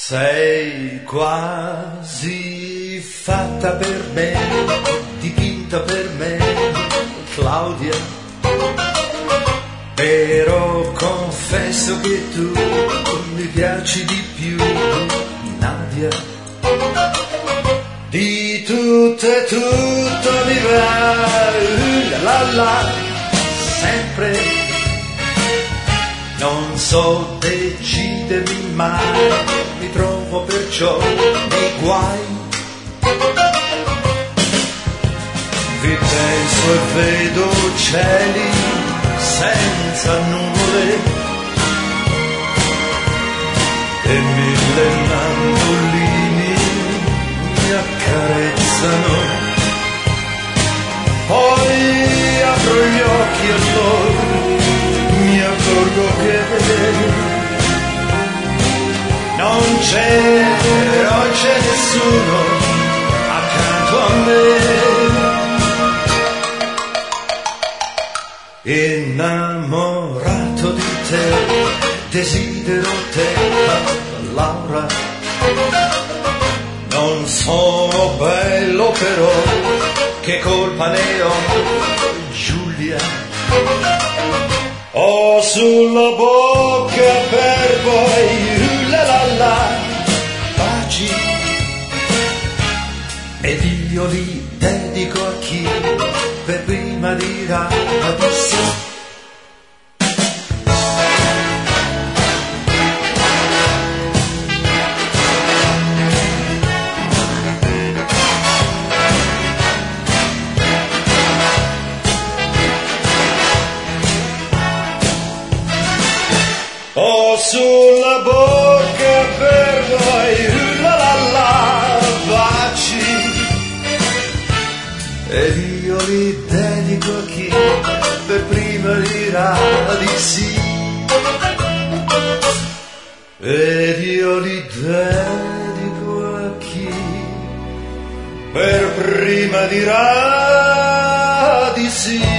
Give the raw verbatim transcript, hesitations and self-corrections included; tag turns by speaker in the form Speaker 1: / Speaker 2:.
Speaker 1: Sei quasi fatta per me, dipinta per me, Claudia. Però confesso che tu mi piaci di più, Nadia. Di tutto e tutto mi va, uh, la la la, sempre. Non so decidermi mai, mi trovo perciò nei guai. Vi penso e vedo cieli senza nuvole e mille mandolini mi accarezzano. Poi apro gli occhi e allora mi accorgo che non c'è, non c'è nessuno accanto a me. Innamorato di te, desidero te, Laura. Non sono bello però, che colpa ne ho, Giulia. Ho sulla bocca per voi, uh, la la la, baci, ed io li dedico a chi per prima dirà di sì. Ho sulla bocca per voi, uh, la la la, baci, ed io li dedico a chi per prima dirà di sì. Ed io li dedico a chi per prima dirà di sì.